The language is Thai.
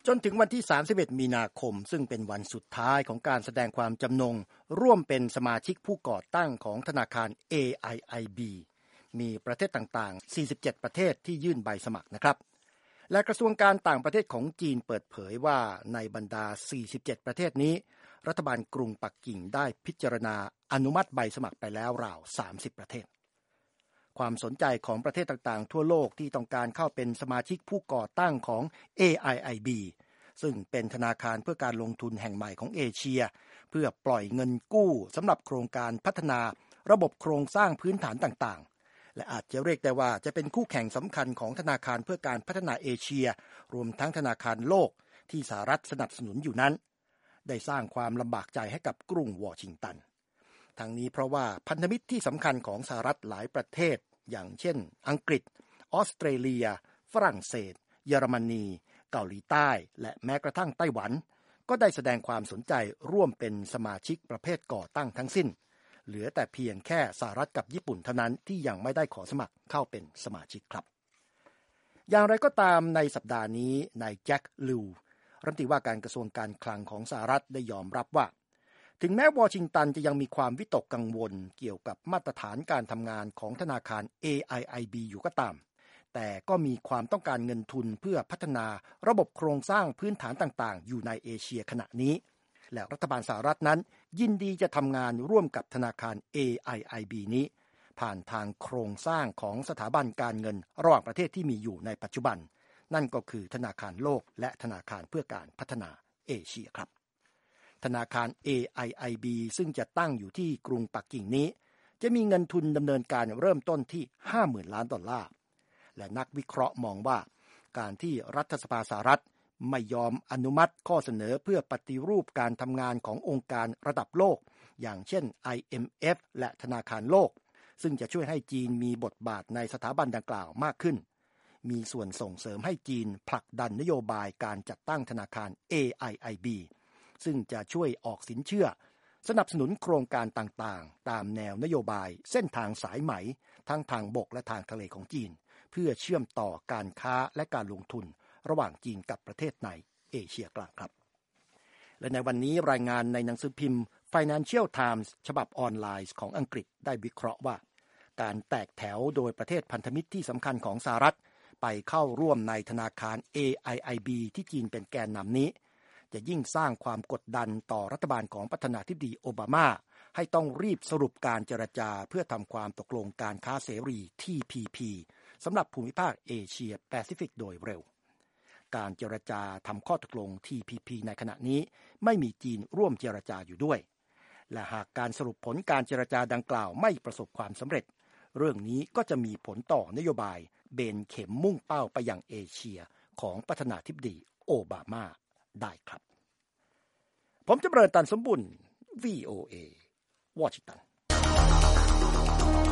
จนถึงวันที่31มีนาคมซึ่งเป็นวันสุดท้ายของการแสดงความจำนงร่วมเป็นสมาชิกผู้ก่อตั้งของธนาคาร AIIB มีประเทศต่างๆ47ประเทศที่ยื่นใบสมัครนะครับและกระทรวงการต่างประเทศของจีนเปิดเผยว่าในบรรดา47ประเทศนี้รัฐบาลกรุงปักกิ่งได้พิจารณาอนุมัติใบสมัครไปแล้วราว30ประเทศความสนใจของประเทศต่างๆทั่วโลกที่ต้องการเข้าเป็นสมาชิกผู้ก่อตั้งของ AIIB ซึ่งเป็นธนาคารเพื่อการลงทุนแห่งใหม่ของเอเชียเพื่อปล่อยเงินกู้สำหรับโครงการพัฒนาระบบโครงสร้างพื้นฐานต่างๆและอาจจะเรียกได้ว่าจะเป็นคู่แข่งสำคัญของธนาคารเพื่อการพัฒนาเอเชียรวมทั้งธนาคารโลกที่สหรัฐสนับสนุนอยู่นั้นได้สร้างความลำบากใจให้กับกรุงวอชิงตันทั้งนี้เพราะว่าพันธมิตรที่สำคัญของสหรัฐหลายประเทศอย่างเช่นอังกฤษออสเตรเลียฝรั่งเศสเยอรมนีเกาหลีใต้และแม้กระทั่งไต้หวันก็ได้แสดงความสนใจร่วมเป็นสมาชิกประเภทก่อตั้งทั้งสิ้นเหลือแต่เพียงแค่สหรัฐกับญี่ปุ่นเท่านั้นที่ยังไม่ได้ขอสมัครเข้าเป็นสมาชิกครับอย่างไรก็ตามในสัปดาห์นี้นายแจ็คลิวรัฐมนตรีว่าการกระทรวงการคลังของสหรัฐได้ยอมรับว่าถึงแม้วอชิงตันจะยังมีความวิตกกังวลเกี่ยวกับมาตรฐานการทำงานของธนาคาร AIIB อยู่ก็ตามแต่ก็มีความต้องการเงินทุนเพื่อพัฒนาระบบโครงสร้างพื้นฐานต่างๆอยู่ในเอเชียขณะนี้และรัฐบาลสหรัฐนั้นยินดีจะทำงานร่วมกับธนาคาร AIIB นี้ผ่านทางโครงสร้างของสถาบันการเงินระหว่างประเทศที่มีอยู่ในปัจจุบันนั่นก็คือธนาคารโลกและธนาคารเพื่อการพัฒนาเอเชียครับธนาคาร AIIB ซึ่งจะตั้งอยู่ที่กรุงปักกิ่งนี้จะมีเงินทุนดำเนินการเริ่มต้นที่ 50,000 ล้านดอลลาร์และนักวิเคราะห์มองว่าการที่รัฐสภาสหรัฐไม่ยอมอนุมัติข้อเสนอเพื่อปฏิรูปการทำงานขององค์การระดับโลกอย่างเช่น IMF และธนาคารโลกซึ่งจะช่วยให้จีนมีบทบาทในสถาบันดังกล่าวมากขึ้นมีส่วนส่งเสริมให้จีนผลักดันนโยบายการจัดตั้งธนาคาร AIIB ซึ่งจะช่วยออกสินเชื่อสนับสนุนโครงการต่างๆตามแนวนโยบายเส้นทางสายไหมทั้งทางบกและทางทะเลของจีนเพื่อเชื่อมต่อการค้าและการลงทุนระหว่างจีนกับประเทศในเอเชียกลางครับและในวันนี้รายงานในหนังสือพิมพ์ Financial Times ฉบับออนไลน์ของอังกฤษได้วิเคราะห์ว่าการแตกแถวโดยประเทศพันธมิตรที่สำคัญของสหรัฐไปเข้าร่วมในธนาคาร AIIB ที่จีนเป็นแกนนำนี้จะยิ่งสร้างความกดดันต่อรัฐบาลของประธานาธิบดีโอบามาให้ต้องรีบสรุปการเจรจาเพื่อทำความตกลงการค้าเสรี TPP สำหรับภูมิภาคเอเชียแปซิฟิกโดยเร็วการเจรจาทำข้อตกลง TPP ในขณะนี้ไม่มีจีนร่วมเจรจาอยู่ด้วยและหากการสรุปผลการเจรจาดังกล่าวไม่ประสบความสำเร็จเรื่องนี้ก็จะมีผลต่อนโยบายเบนเข็มมุ่งเป้าไปยังเอเชียของประธานาธิบดีโอบามาได้ครับผมจำเริญ ตันสมบุญ VOA วอชิงตัน